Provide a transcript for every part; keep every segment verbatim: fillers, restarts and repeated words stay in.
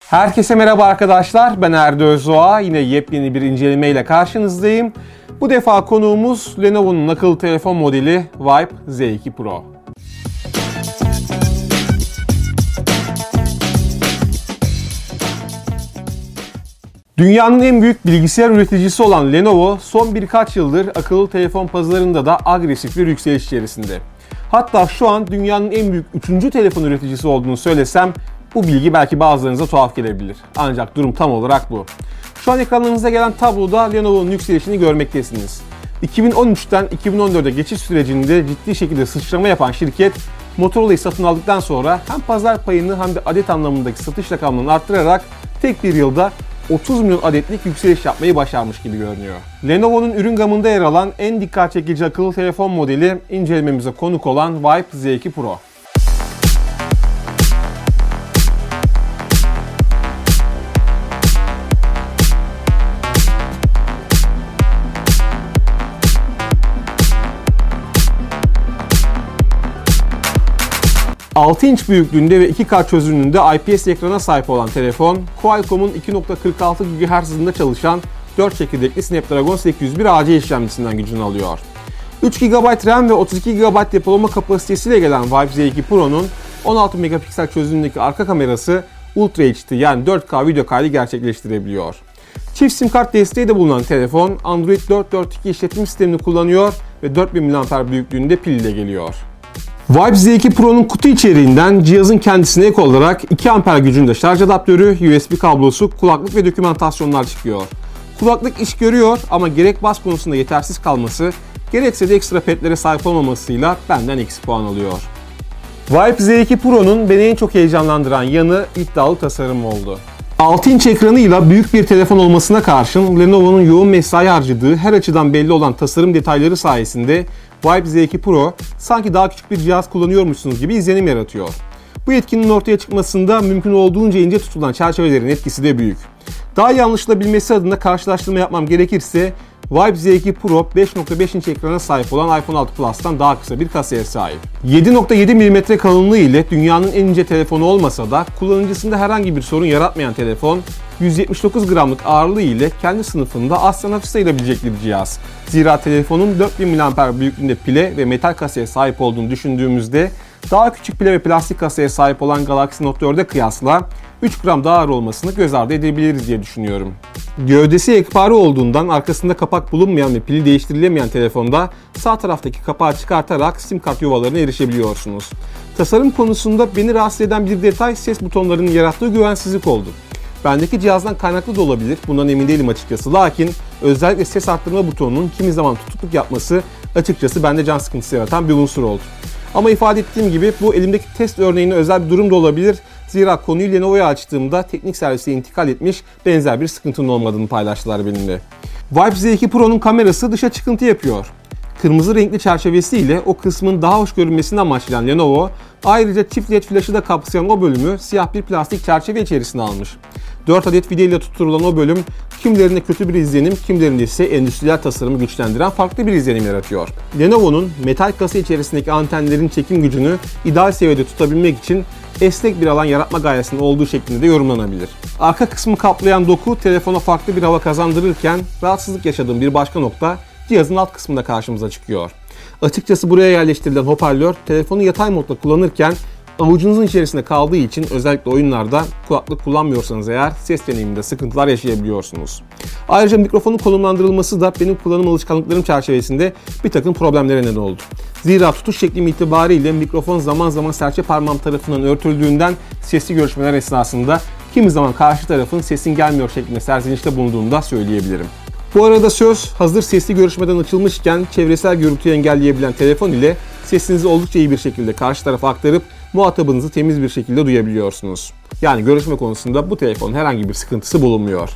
Herkese merhaba arkadaşlar, ben Erdi Özdoğa. Yine yepyeni bir inceleme ile karşınızdayım. Bu defa konuğumuz Lenovo'nun akıllı telefon modeli Vibe Z iki Pro. Dünyanın en büyük bilgisayar üreticisi olan Lenovo son birkaç yıldır akıllı telefon pazarında da agresif bir yükseliş içerisinde. Hatta şu an dünyanın en büyük üçüncü telefon üreticisi olduğunu söylesem bu bilgi belki bazılarınıza tuhaf gelebilir. Ancak durum tam olarak bu. Şu an ekranlarınıza gelen tabloda Lenovo'nun yükselişini görmektesiniz. iki bin on üçten iki bin on dörde geçiş sürecinde ciddi şekilde sıçrama yapan şirket, Motorola'yı satın aldıktan sonra hem pazar payını hem de adet anlamındaki satış rakamlarını arttırarak tek bir yılda otuz milyon adetlik yükseliş yapmayı başarmış gibi görünüyor. Lenovo'nun ürün gamında yer alan en dikkat çekici akıllı telefon modeli incelememize konuk olan Vibe Z iki Pro. altı inç büyüklüğünde ve iki K çözünürlüğünde I P S ekrana sahip olan telefon, Qualcomm'un iki nokta kırk altı gigahertz hızında çalışan dört çekirdekli Snapdragon sekiz yüz bir A C işlemcisinden gücünü alıyor. üç gigabayt RAM ve otuz iki gigabayt depolama kapasitesiyle gelen Vibe Z iki Pro'nun on altı megapiksel çözünürlüğündeki arka kamerası Ultra H D yani dört K video kaydı gerçekleştirebiliyor. Çift sim kart desteği de bulunan telefon Android dört nokta dört iki işletim sistemini kullanıyor ve dört bin miliamper büyüklüğünde pil ile geliyor. Vibe Z iki Pro'nun kutu içeriğinden cihazın kendisine ek olarak iki amper gücünde şarj adaptörü, U S B kablosu, kulaklık ve dokümantasyonlar çıkıyor. Kulaklık iş görüyor ama gerek bas konusunda yetersiz kalması, gerekse de ekstra pedlere sahip olmamasıyla benden eksi puan alıyor. Vibe Z iki Pro'nun beni en çok heyecanlandıran yanı iddialı tasarım oldu. altı inç ekranıyla büyük bir telefon olmasına karşın Lenovo'nun yoğun mesai harcadığı her açıdan belli olan tasarım detayları sayesinde Vibe Z iki Pro sanki daha küçük bir cihaz kullanıyormuşsunuz gibi izlenim yaratıyor. Bu etkinin ortaya çıkmasında mümkün olduğunca ince tutulan çerçevelerin etkisi de büyük. Daha iyi anlaşılabilmesi adına karşılaştırma yapmam gerekirse Vibe Z iki Pro beş nokta beş inç ekrana sahip olan iPhone altı Plus'tan daha kısa bir kasaya sahip. yedi nokta yedi milimetre kalınlığı ile dünyanın en ince telefonu olmasa da kullanıcısında herhangi bir sorun yaratmayan telefon, yüz yetmiş dokuz gramlık ağırlığı ile kendi sınıfında aslen hafif sayılabilecek bir cihaz. Zira telefonun dört bin miliamper büyüklüğünde pile ve metal kasaya sahip olduğunu düşündüğümüzde daha küçük pile ve plastik kasaya sahip olan Galaxy Note dört'e kıyasla üç gram daha ağır olmasını göz ardı edebiliriz diye düşünüyorum. Gövdesi yekpare olduğundan arkasında kapak bulunmayan ve pili değiştirilemeyen telefonda sağ taraftaki kapağı çıkartarak sim kart yuvalarına erişebiliyorsunuz. Tasarım konusunda beni rahatsız eden bir detay ses butonlarının yarattığı güvensizlik oldu. Bendeki cihazdan kaynaklı da olabilir, bundan emin değilim açıkçası. Lakin özellikle ses arttırma butonunun kimi zaman tutukluk yapması açıkçası bende can sıkıntısı yaratan bir unsur oldu. Ama ifade ettiğim gibi bu elimdeki test örneğine özel bir durum da olabilir. Zira konuyu Lenovo'ya açtığımda teknik servise intikal etmiş, benzer bir sıkıntının olmadığını paylaştılar benimle. Vibe Z iki Pro'nun kamerası dışa çıkıntı yapıyor. Kırmızı renkli çerçevesiyle o kısmın daha hoş görünmesini amaçlayan Lenovo, ayrıca çift led flaşı da kapsayan o bölümü siyah bir plastik çerçeve içerisine almış. dört adet vida ile tutturulan o bölüm kimilerinde kötü bir izlenim, kimilerinde ise endüstriyel tasarımı güçlendiren farklı bir izlenim yaratıyor. Lenovo'nun metal kasa içerisindeki antenlerin çekim gücünü ideal seviyede tutabilmek için esnek bir alan yaratma gayesinin olduğu şeklinde de yorumlanabilir. Arka kısmı kaplayan doku telefona farklı bir hava kazandırırken rahatsızlık yaşadığım bir başka nokta cihazın alt kısmında karşımıza çıkıyor. Açıkçası buraya yerleştirilen hoparlör telefonu yatay modda kullanırken avucunuzun içerisinde kaldığı için özellikle oyunlarda kulaklık kullanmıyorsanız eğer ses deneyiminde sıkıntılar yaşayabiliyorsunuz. Ayrıca mikrofonun konumlandırılması da benim kullanım alışkanlıklarım çerçevesinde bir takım problemlere neden oldu. Zira tutuş şeklim itibariyle mikrofon zaman zaman serçe parmağım tarafından örtüldüğünden sesli görüşmeler esnasında kimi zaman karşı tarafın sesin gelmiyor şeklinde serzenişte bulunduğunu da söyleyebilirim. Bu arada söz hazır sesli görüşmeden açılmışken çevresel gürültüyü engelleyebilen telefon ile sesinizi oldukça iyi bir şekilde karşı tarafa aktarıp muhatabınızı temiz bir şekilde duyabiliyorsunuz. Yani görüşme konusunda bu telefonun herhangi bir sıkıntısı bulunmuyor.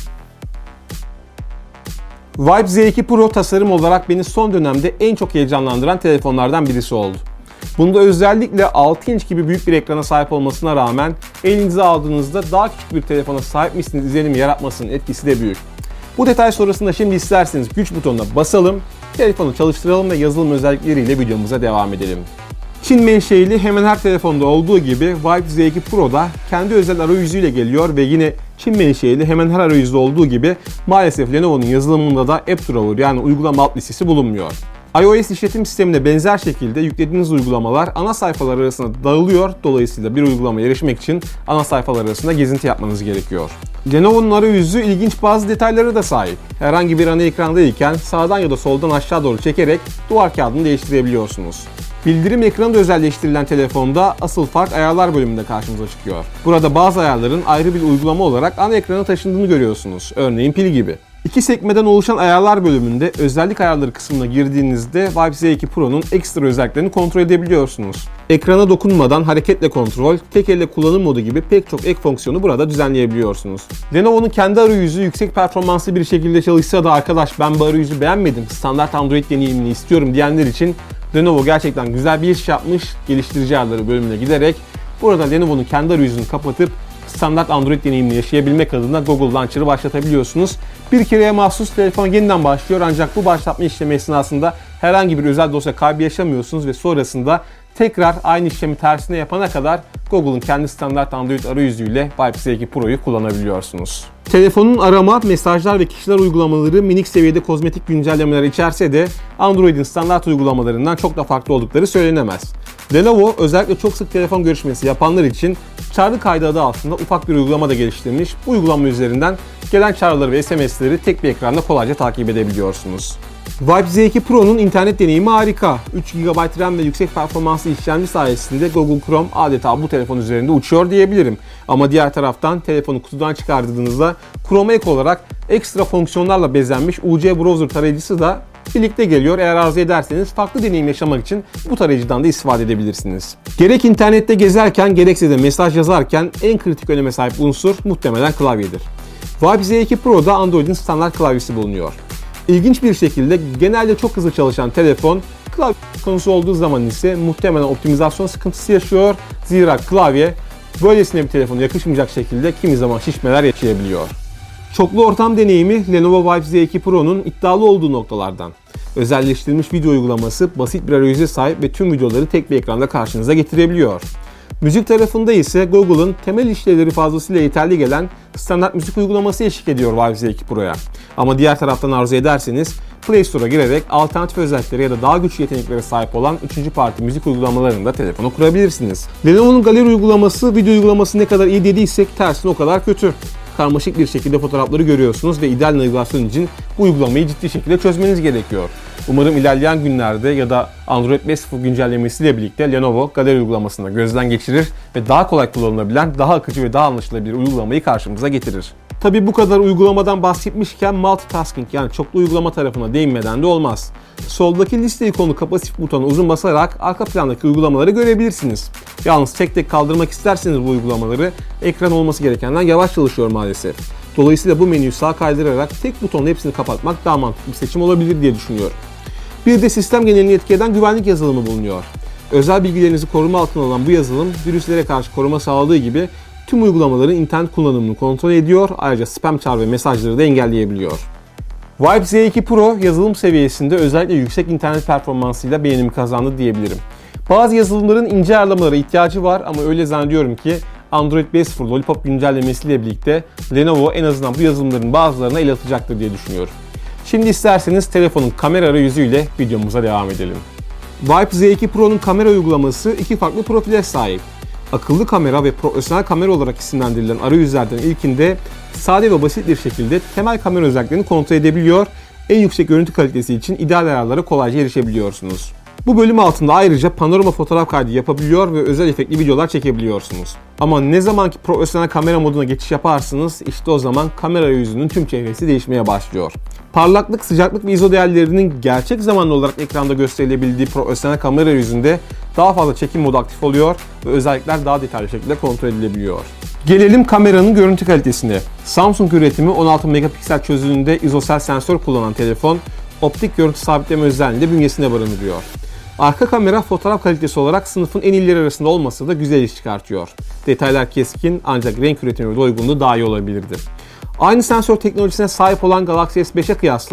Vibe Z iki Pro tasarım olarak beni son dönemde en çok heyecanlandıran telefonlardan birisi oldu. Bunda özellikle altı inç gibi büyük bir ekrana sahip olmasına rağmen elinize aldığınızda daha küçük bir telefona sahipmişsiniz izlenimi yaratmasının etkisi de büyük. Bu detay sonrasında şimdi isterseniz güç butonuna basalım, telefonu çalıştıralım ve yazılım özellikleriyle videomuza devam edelim. Çin menşeili hemen her telefonda olduğu gibi Vibe Z iki Pro'da kendi özel arayüzüyle geliyor ve yine Çin menşeili hemen her arayüzde olduğu gibi maalesef Lenovo'nun yazılımında da App Drawer yani uygulama alt listesi bulunmuyor. iOS işletim sistemine benzer şekilde yüklediğiniz uygulamalar ana sayfalar arasında dağılıyor. Dolayısıyla bir uygulamaya erişmek için ana sayfalar arasında gezinti yapmanız gerekiyor. Lenovo'nun arayüzü ilginç bazı detaylara da sahip. Herhangi bir ana ekrandayken sağdan ya da soldan aşağı doğru çekerek duvar kağıdını değiştirebiliyorsunuz. Bildirim ekranı da özelleştirilen telefonda asıl fark ayarlar bölümünde karşımıza çıkıyor. Burada bazı ayarların ayrı bir uygulama olarak ana ekrana taşındığını görüyorsunuz. Örneğin pil gibi. İki sekmeden oluşan ayarlar bölümünde özellik ayarları kısmına girdiğinizde Vibe Z iki Pro'nun ekstra özelliklerini kontrol edebiliyorsunuz. Ekrana dokunmadan hareketle kontrol, tek elle kullanım modu gibi pek çok ek fonksiyonu burada düzenleyebiliyorsunuz. Lenovo'nun kendi arayüzü yüksek performanslı bir şekilde çalışsa da arkadaş ben bu arayüzü beğenmedim, standart Android deneyimini istiyorum diyenler için Lenovo gerçekten güzel bir iş yapmış. Geliştirici ayarları bölümüne giderek burada Lenovo'nun kendi arayüzünü kapatıp standart Android deneyimini yaşayabilmek adına Google Launcher'ı başlatabiliyorsunuz. Bir kereye mahsus telefon yeniden başlıyor ancak bu başlatma işlemi esnasında herhangi bir özel dosya kaybı yaşamıyorsunuz ve sonrasında tekrar aynı işlemi tersine yapana kadar Google'un kendi standart Android arayüzüyle Vibe Z iki Pro'yu kullanabiliyorsunuz. Telefonun arama, mesajlar ve kişiler uygulamaları minik seviyede kozmetik güncellemeler içerse de Android'in standart uygulamalarından çok da farklı oldukları söylenemez. Lenovo özellikle çok sık telefon görüşmesi yapanlar için çağrı kaydı adı altında ufak bir uygulama da geliştirmiş. Bu uygulama üzerinden gelen çağrıları ve S M S'leri tek bir ekranda kolayca takip edebiliyorsunuz. Vibe Z iki Pro'nun internet deneyimi harika. üç gigabayt RAM ve yüksek performanslı işlemci sayesinde Google Chrome adeta bu telefon üzerinde uçuyor diyebilirim. Ama diğer taraftan telefonu kutudan çıkardığınızda Chrome'a ek olarak ekstra fonksiyonlarla bezenmiş U C Browser tarayıcısı da birlikte geliyor. Eğer arzu ederseniz farklı deneyim yaşamak için bu tarayıcıdan da istifade edebilirsiniz. Gerek internette gezerken gerekse de mesaj yazarken en kritik öneme sahip unsur muhtemelen klavyedir. Vibe Z iki Pro'da Android'in standart klavyesi bulunuyor. İlginç bir şekilde genelde çok hızlı çalışan telefon klavye konusu olduğu zaman ise muhtemelen optimizasyon sıkıntısı yaşıyor. Zira klavye böylesine bir telefona yakışmayacak şekilde kimi zaman şişmeler yaşayabiliyor. Çoklu ortam deneyimi Lenovo Vibe Z iki Pro'nun iddialı olduğu noktalardan. Özelleştirilmiş video uygulaması basit bir arayüze sahip ve tüm videoları tek bir ekranda karşınıza getirebiliyor. Müzik tarafında ise Google'ın temel işlevleri fazlasıyla yeterli gelen standart müzik uygulaması eşlik ediyor Vibe Z iki Pro'ya. Ama diğer taraftan arzu ederseniz Play Store'a girerek alternatif özelliklere ya da daha güçlü yeteneklere sahip olan üçüncü parti müzik uygulamalarında telefonu kurabilirsiniz. Lenovo'nun galeri uygulaması video uygulaması ne kadar iyi dediysek tersine o kadar kötü. Karmaşık bir şekilde fotoğrafları görüyorsunuz ve ideal navigasyon için bu uygulamayı ciddi şekilde çözmeniz gerekiyor. Umarım ilerleyen günlerde ya da Android beş nokta sıfır güncellemesiyle birlikte Lenovo galeri uygulamasını gözden geçirir ve daha kolay kullanılabilen, daha akıcı ve daha anlaşılabilir uygulamayı karşımıza getirir. Tabi bu kadar uygulamadan bahsetmişken multitasking yani çoklu uygulama tarafına değinmeden de olmaz. Soldaki liste ikonu kapasif butonu uzun basarak arka plandaki uygulamaları görebilirsiniz. Yalnız tek tek kaldırmak isterseniz bu uygulamaları ekran olması gerekenden yavaş çalışıyor maalesef. Dolayısıyla bu menüyü sağa kaydırarak tek butonla hepsini kapatmak daha mantıklı bir seçim olabilir diye düşünüyorum. Bir de sistem genelini etki eden güvenlik yazılımı bulunuyor. Özel bilgilerinizi koruma altına alan bu yazılım virüslere karşı koruma sağladığı gibi tüm uygulamaların internet kullanımını kontrol ediyor. Ayrıca spam çağrı ve mesajları da engelleyebiliyor. Vibe Z iki Pro yazılım seviyesinde özellikle yüksek internet performansıyla beğenimi kazandı diyebilirim. Bazı yazılımların ince ayarlamalara ihtiyacı var ama öyle zannediyorum ki Android beş nokta sıfır Lollipop güncellemesiyle birlikte Lenovo en azından bu yazılımların bazılarına el atacaktır diye düşünüyorum. Şimdi isterseniz telefonun kamera arayüzüyle videomuza devam edelim. Vibe Z iki Pro'nun kamera uygulaması iki farklı profile sahip. Akıllı kamera ve profesyonel kamera olarak isimlendirilen arayüzlerden ilkinde sade ve basit bir şekilde temel kamera özelliklerini kontrol edebiliyor, en yüksek görüntü kalitesi için ideal ayarlara kolayca erişebiliyorsunuz. Bu bölüm altında ayrıca panorama fotoğraf kaydı yapabiliyor ve özel efektli videolar çekebiliyorsunuz. Ama ne zamanki profesyonel kamera moduna geçiş yaparsınız, işte o zaman kamera arayüzünün tüm çevresi değişmeye başlıyor. Parlaklık, sıcaklık ve I S O değerlerinin gerçek zamanlı olarak ekranda gösterilebildiği profesyonel kamera arayüzünde daha fazla çekim modu aktif oluyor ve özellikler daha detaylı şekilde kontrol edilebiliyor. Gelelim kameranın görüntü kalitesine. Samsung üretimi on altı megapiksel çözünürlüğünde izosel sensör kullanan telefon, optik görüntü sabitleme özelliğini de bünyesinde barındırıyor. Arka kamera fotoğraf kalitesi olarak sınıfın en iyileri arasında olmasa da güzel iş çıkartıyor. Detaylar keskin ancak renk üretimi ve doygunluğu daha iyi olabilirdi. Aynı sensör teknolojisine sahip olan Galaxy S beşe kıyasla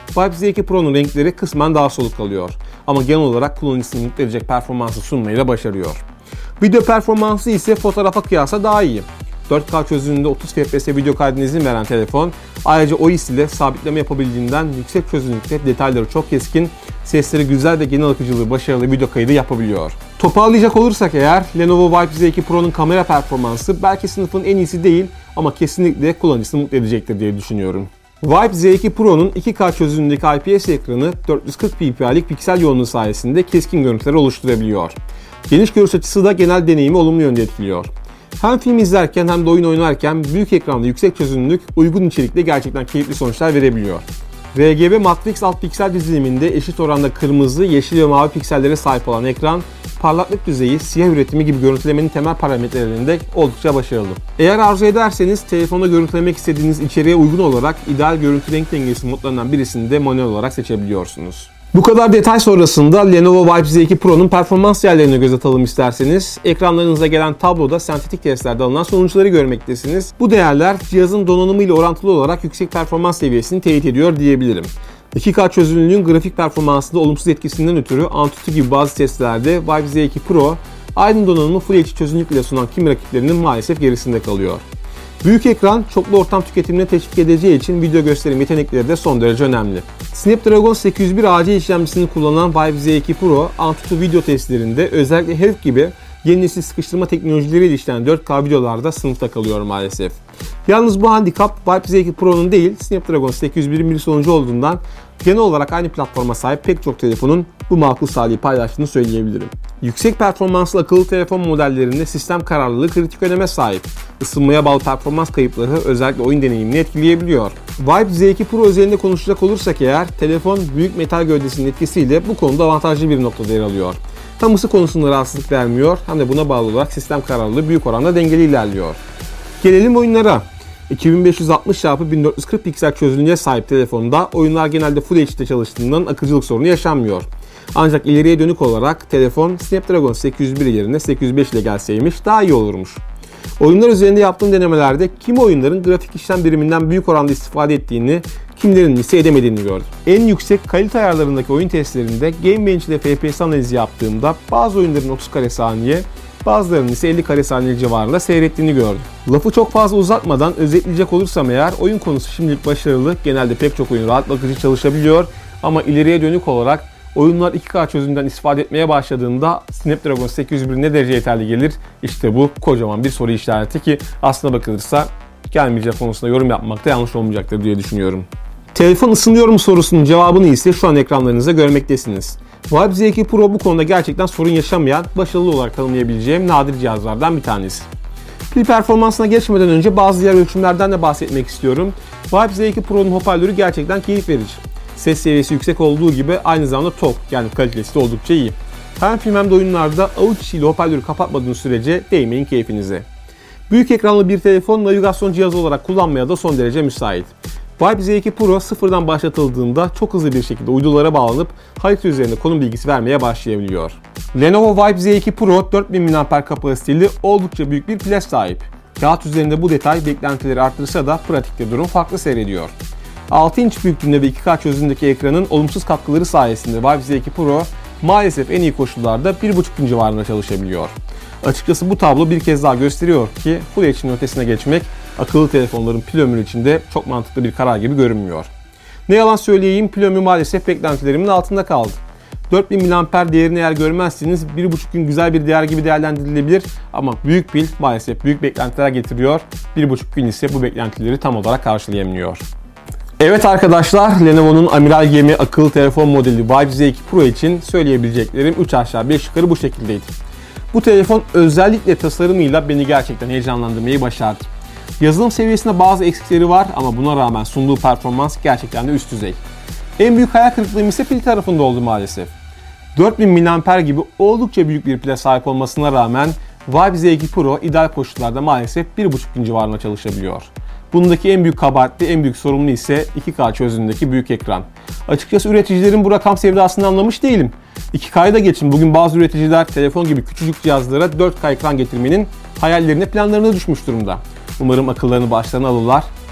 Vibe Z iki Pro'nun renkleri kısmen daha soluk kalıyor. Ama genel olarak kullanıcısını mutlu edecek performansı sunmayı da başarıyor. Video performansı ise fotoğrafa kıyasla daha iyi. dört K çözünürlüğünde otuz F P S video kaydına izin veren telefon, ayrıca O I S ile sabitleme yapabildiğinden yüksek çözünürlükte detayları çok keskin, sesleri güzel ve genel akıcılığı başarılı video kaydı yapabiliyor. Toparlayacak olursak eğer, Lenovo Vibe Z iki Pro'nun kamera performansı belki sınıfın en iyisi değil ama kesinlikle kullanıcısını mutlu edecektir diye düşünüyorum. Vibe Z iki Pro'nun iki K çözünürlüğündeki I P S ekranı dört yüz kırk ppi'lik piksel yoğunluğu sayesinde keskin görüntüler oluşturabiliyor. Geniş görüş açısı da genel deneyimi olumlu yönde etkiliyor. Hem film izlerken hem de oyun oynarken büyük ekranda yüksek çözünürlük uygun içerikle gerçekten keyifli sonuçlar verebiliyor. R G B Matrix alt piksel diziliminde eşit oranda kırmızı, yeşil ve mavi piksellere sahip olan ekran, parlaklık düzeyi, siyah üretimi gibi görüntülemenin temel parametrelerinde oldukça başarılı. Eğer arzu ederseniz telefonda görüntülemek istediğiniz içeriğe uygun olarak ideal görüntü renk dengesi modlarından birisini de manuel olarak seçebiliyorsunuz. Bu kadar detay sonrasında Lenovo Vibe Z iki Pro'nun performans değerlerine göz atalım isterseniz. Ekranlarınıza gelen tabloda sentetik testlerde alınan sonuçları görmektesiniz. Bu değerler cihazın donanımı ile orantılı olarak yüksek performans seviyesini teyit ediyor diyebilirim. iki K çözünürlüğün grafik performansında olumsuz etkisinden ötürü Antutu gibi bazı testlerde Vibe Z iki Pro aynı donanımı Full H D çözünürlük ile sunan kimi rakiplerinin maalesef gerisinde kalıyor. Büyük ekran çoklu ortam tüketimine teşvik edeceği için video gösterim yetenekleri de son derece önemli. Snapdragon sekiz yüz bir A C işlemcisini kullanan Vibe Z iki Pro, Antutu video testlerinde özellikle Health gibi yeni nesil sıkıştırma teknolojileriyle işlenen dört K videolarda sınıfta kalıyor maalesef. Yalnız bu handikap Vibe Z iki Pro'nun değil, Snapdragon sekiz yüz birin bir sonucu olduğundan genel olarak aynı platforma sahip pek çok telefonun bu makul sahayı paylaştığını söyleyebilirim. Yüksek performanslı akıllı telefon modellerinde sistem kararlılığı kritik öneme sahip. Isınmaya bağlı performans kayıpları özellikle oyun deneyimini etkileyebiliyor. Vibe Z iki Pro özelinde konuşacak olursak eğer, telefon büyük metal gövdesinin etkisiyle bu konuda avantajlı bir noktada yer alıyor. Tam ısı konusunda rahatsızlık vermiyor, hem de buna bağlı olarak sistem kararlılığı büyük oranda dengeli ilerliyor. Gelelim oyunlara. iki bin beş yüz altmış çarpı bin dört yüz kırk piksel çözünürlüğe sahip telefonda oyunlar genelde Full H D'de çalıştığından akıcılık sorunu yaşanmıyor. Ancak ileriye dönük olarak telefon Snapdragon sekiz yüz bir yerine sekiz yüz beş ile gelseymiş daha iyi olurmuş. Oyunlar üzerinde yaptığım denemelerde kimi oyunların grafik işlem biriminden büyük oranda istifade ettiğini, kimilerinin ise edemediğini gördüm. En yüksek kalite ayarlarındaki oyun testlerinde Geekbench ile F P S analizi yaptığımda bazı oyunların otuz kare saniye, bazılarının ise elli kare saniye civarında seyrettiğini gördüm. Lafı çok fazla uzatmadan özetleyecek olursam eğer, oyun konusu şimdilik başarılı, genelde pek çok oyun rahat akıcı çalışabiliyor ama ileriye dönük olarak oyunlar iki K çözünürlükten istifade etmeye başladığında Snapdragon sekiz yüz bir ne derece yeterli gelir? İşte bu kocaman bir soru işareti ki aslına bakılırsa gelmeyecek konusunda yorum yapmak da yanlış olmayacaktır diye düşünüyorum. Telefon ısınıyor mu sorusunun cevabını ise şu an ekranlarınızda görmektesiniz. Vibe Z iki Pro bu konuda gerçekten sorun yaşamayan, başarılı olarak tanımlayabileceğim nadir cihazlardan bir tanesi. Pil performansına geçmeden önce bazı diğer ölçümlerden de bahsetmek istiyorum. Vibe Z iki Pro'nun hoparlörü gerçekten keyif verici. Ses seviyesi yüksek olduğu gibi aynı zamanda tok, yani kalitesi de oldukça iyi. Hem film hem de oyunlarda avuç içiyle hoparlörü kapatmadığınız sürece değmeyin keyfinize. Büyük ekranlı bir telefon navigasyon cihazı olarak kullanmaya da son derece müsait. Vibe Z iki Pro sıfırdan başlatıldığında çok hızlı bir şekilde uydulara bağlanıp harita üzerinde konum bilgisi vermeye başlayabiliyor. Lenovo Vibe Z iki Pro dört bin miliamper kapasiteli oldukça büyük bir pile sahip. Kağıt üzerinde bu detay beklentileri arttırsa da pratikte durum farklı seyrediyor. altı inç büyüklüğünde ve iki K çözünürlüğündeki ekranın olumsuz katkıları sayesinde Vibe Z iki Pro maalesef en iyi koşullarda bir buçuk bin civarında çalışabiliyor. Açıkçası bu tablo bir kez daha gösteriyor ki Full H D'nin ötesine geçmek akıllı telefonların pil ömrü içinde çok mantıklı bir karar gibi görünmüyor. Ne yalan söyleyeyim, pil ömrü maalesef beklentilerimin altında kaldı. dört bin miliamper değerini eğer görmezseniz bir buçuk gün güzel bir değer gibi değerlendirilebilir ama büyük pil maalesef büyük beklentiler getiriyor. bir buçuk gün ise bu beklentileri tam olarak karşılayamıyor. Evet arkadaşlar, Lenovo'nun amiral gemi akıllı telefon modeli Vibe Z iki Pro için söyleyebileceklerim üç aşağı beş yukarı bu şekildeydi. Bu telefon özellikle tasarımıyla beni gerçekten heyecanlandırmayı başardı. Yazılım seviyesinde bazı eksikleri var ama buna rağmen sunduğu performans gerçekten de üst düzey. En büyük hayal kırıklığım ise pil tarafında oldu maalesef. dört bin miliamper gibi oldukça büyük bir pile sahip olmasına rağmen Vibe Z iki Pro ideal koşullarda maalesef bir buçuk gün civarında çalışabiliyor. Bundaki en büyük kabahatli, en büyük sorumlu ise iki K çözünürlüğündeki büyük ekran. Açıkçası üreticilerin bu rakam sevdasını anlamış değilim. iki K'yı da geçin, bugün bazı üreticiler telefon gibi küçücük cihazlara dört K ekran getirmenin hayallerine, planlarına düşmüş durumda. Umarım akıllarını başlarına alırlar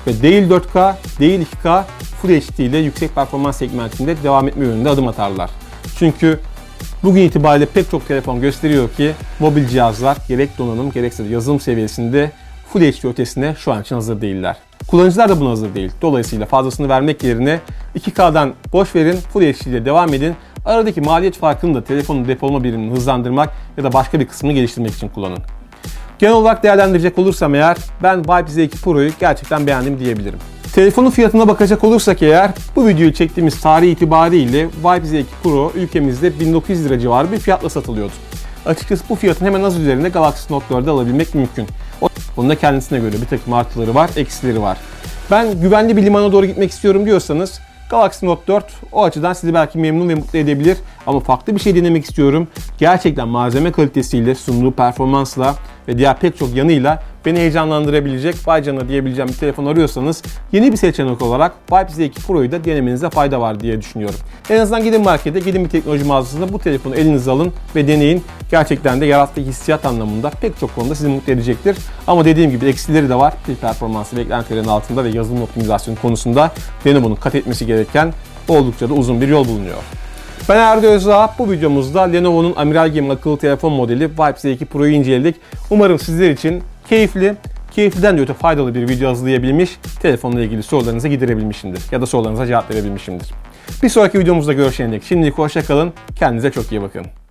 ve değil dört K, değil iki K, Full H D ile yüksek performans segmentinde devam etme yönünde adım atarlar. Çünkü bugün itibariyle pek çok telefon gösteriyor ki mobil cihazlar gerek donanım gerekse de yazılım seviyesinde Full H D ötesine şu an için hazır değiller. Kullanıcılar da buna hazır değil. Dolayısıyla fazlasını vermek yerine iki K'dan boş verin, Full H D ile devam edin. Aradaki maliyet farkını da telefonun depolama birimini hızlandırmak ya da başka bir kısmını geliştirmek için kullanın. Genel olarak değerlendirecek olursam eğer ben Vibe Z iki Pro'yu gerçekten beğendim diyebilirim. Telefonun fiyatına bakacak olursak eğer bu videoyu çektiğimiz tarih itibariyle Vibe Z iki Pro ülkemizde bin dokuz yüz lira civarı bir fiyatla satılıyordu. Açıkçası bu fiyatın hemen az üzerinde Galaxy Note dördü alabilmek mümkün. Bunun da kendisine göre bir takım artıları var, eksileri var. Ben güvenli bir limana doğru gitmek istiyorum diyorsanız Galaxy Note dört o açıdan sizi belki memnun ve mutlu edebilir. Ama farklı bir şey denemek istiyorum. Gerçekten malzeme kalitesiyle, sunduğu performansla ve diğer pek çok yanıyla beni heyecanlandırabilecek, vay canına diyebileceğim bir telefon arıyorsanız yeni bir seçenek olarak Vibe Z iki Pro'yu da denemenize fayda var diye düşünüyorum. En azından gidin markete, gidin bir teknoloji mağazasında bu telefonu elinize alın ve deneyin. Gerçekten de yarattığı hissiyat anlamında pek çok konuda sizi mutlu edecektir. Ama dediğim gibi eksileri de var. Pil performansı beklentilerin altında ve yazılım optimizasyonu konusunda Lenovo'nun kat etmesi gereken oldukça da uzun bir yol bulunuyor. Ben Erdi Özdağ. Bu videomuzda Lenovo'nun Amiral Gem'in akıllı telefon modeli Vibe Z iki Pro'yu inceledik. Umarım sizler için keyifli, keyifliden de öte faydalı bir video hazırlayabilmiş, telefonla ilgili sorularınıza giderebilmişimdir ya da sorularınıza cevap verebilmişimdir. Bir sonraki videomuzda görüşene dek şimdilik hoşça kalın, kendinize çok iyi bakın.